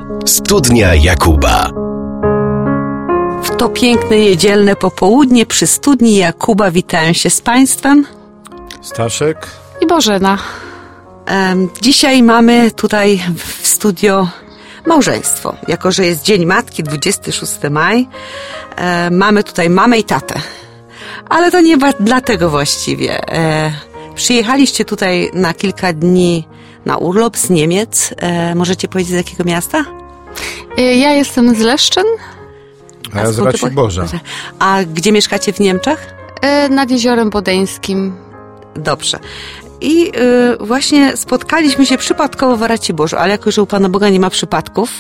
Studnia Jakuba. W to piękne niedzielne popołudnie przy Studni Jakuba witają się z Państwem Staszek i Bożena. Dzisiaj mamy tutaj w studio małżeństwo. Jako że jest Dzień Matki, 26 maj, mamy tutaj mamę i tatę. Ale to nie dlatego właściwie. Przyjechaliście tutaj na kilka dni na urlop z Niemiec. Możecie powiedzieć, z jakiego miasta? Ja jestem z Leszczyn. A ja z Raciborza. A gdzie mieszkacie w Niemczech? Nad Jeziorem Bodeńskim. Dobrze. I właśnie spotkaliśmy się przypadkowo w Raciborzu, ale jako, że u Pana Boga nie ma przypadków,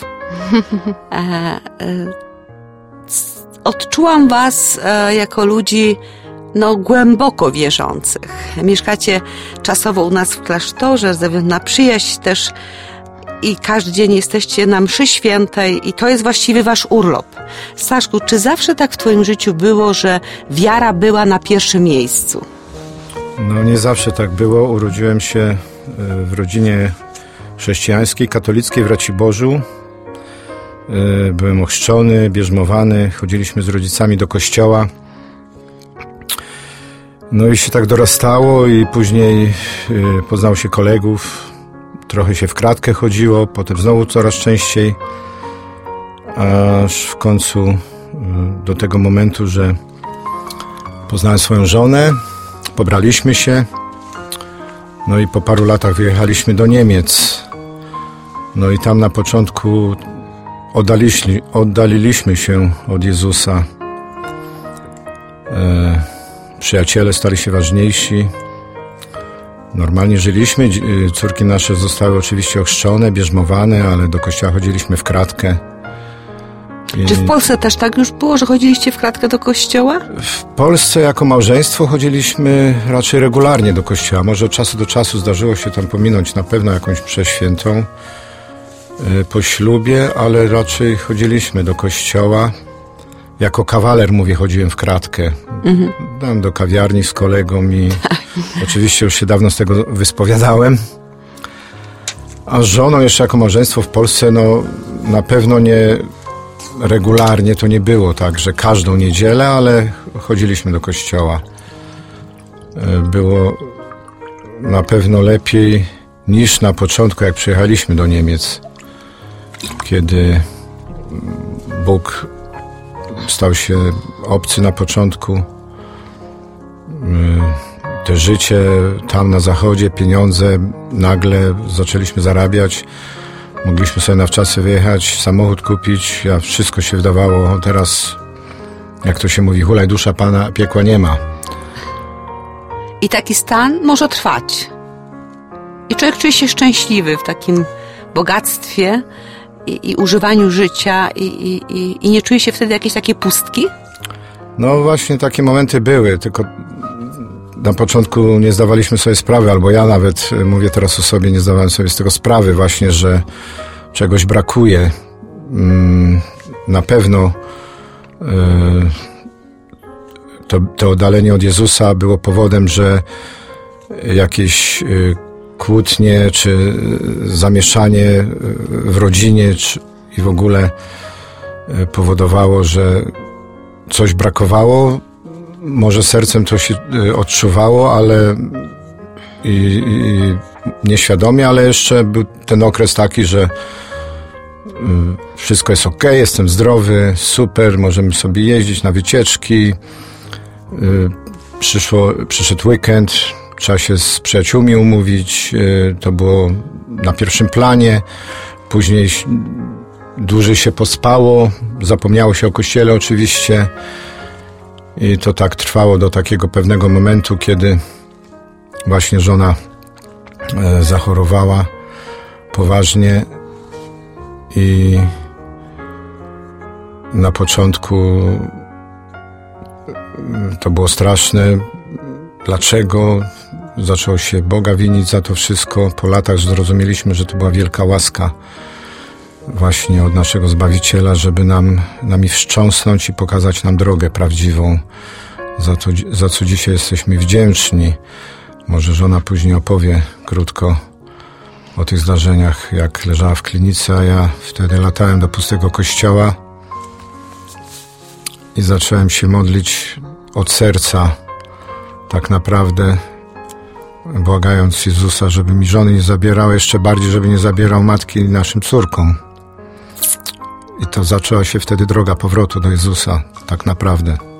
odczułam Was jako ludzi głęboko wierzących. Mieszkacie czasowo u nas w klasztorze, ze względu na przyjaźń też i każdy dzień jesteście na mszy świętej i to jest właściwie Wasz urlop. Staszku, czy zawsze tak w Twoim życiu było, że wiara była na pierwszym miejscu? No nie zawsze tak było. Urodziłem się w rodzinie chrześcijańskiej, katolickiej w Raciborzu. Byłem ochrzczony, bierzmowany, chodziliśmy z rodzicami do kościoła. No i się tak dorastało i później poznało się kolegów. Trochę się w kratkę chodziło, potem znowu coraz częściej. Aż w końcu do tego momentu, że poznałem swoją żonę, pobraliśmy się. No i po paru latach wyjechaliśmy do Niemiec. No i tam na początku oddaliliśmy się od Jezusa. Przyjaciele stali się ważniejsi. Normalnie żyliśmy. Córki nasze zostały oczywiście ochrzczone, bierzmowane, ale do kościoła chodziliśmy w kratkę. Czy w Polsce też tak już było, że chodziliście w kratkę do kościoła? W Polsce jako małżeństwo chodziliśmy raczej regularnie do kościoła. Może od czasu do czasu zdarzyło się tam pominąć na pewno jakąś mszę świętą po ślubie, ale raczej chodziliśmy do kościoła. Jako kawaler, chodziłem w kratkę. Dałem do kawiarni z kolegą i oczywiście już się dawno z tego wyspowiadałem. A z żoną jeszcze jako małżeństwo w Polsce, na pewno nie regularnie to nie było tak, że każdą niedzielę, ale chodziliśmy do kościoła. Było na pewno lepiej niż na początku, jak przyjechaliśmy do Niemiec, kiedy Bóg stał się obcy na początku. Te życie tam na zachodzie, pieniądze, nagle zaczęliśmy zarabiać. Mogliśmy sobie na wczasy wyjechać, samochód kupić, a wszystko się wydawało, teraz, jak to się mówi, hulaj dusza Pana, piekła nie ma. I taki stan może trwać. I człowiek czuje się szczęśliwy w takim bogactwie i używaniu życia i nie czuje się wtedy jakiejś takiej pustki? No właśnie takie momenty były, tylko na początku nie zdawaliśmy sobie sprawy, albo ja nawet, mówię teraz o sobie, nie zdawałem sobie z tego sprawy właśnie, że czegoś brakuje. Na pewno to oddalenie od Jezusa było powodem, że jakieś kłótnie, czy zamieszanie w rodzinie, i w ogóle powodowało, że coś brakowało. Może sercem to się odczuwało, ale i nieświadomie, ale jeszcze był ten okres taki, że wszystko jest okej, jestem zdrowy, super, możemy sobie jeździć na wycieczki. Przyszedł weekend, trzeba się z przyjaciółmi umówić, to było na pierwszym planie. Później dłużej się pospało, zapomniało się o kościele oczywiście. I to tak trwało do takiego pewnego momentu, kiedy właśnie żona zachorowała poważnie i na początku to było straszne. Dlaczego? Zaczęło się Boga winić za to wszystko. Po latach zrozumieliśmy, że to była wielka łaska właśnie od naszego Zbawiciela, żeby nami wstrząsnąć i pokazać nam drogę prawdziwą, za co dzisiaj jesteśmy wdzięczni. Może żona później opowie krótko o tych zdarzeniach, jak leżała w klinice, a ja wtedy latałem do pustego kościoła i zacząłem się modlić od serca, tak naprawdę, błagając Jezusa, żeby mi żony nie zabierał, jeszcze bardziej, żeby nie zabierał matki naszym córkom. I to zaczęła się wtedy droga powrotu do Jezusa, tak naprawdę.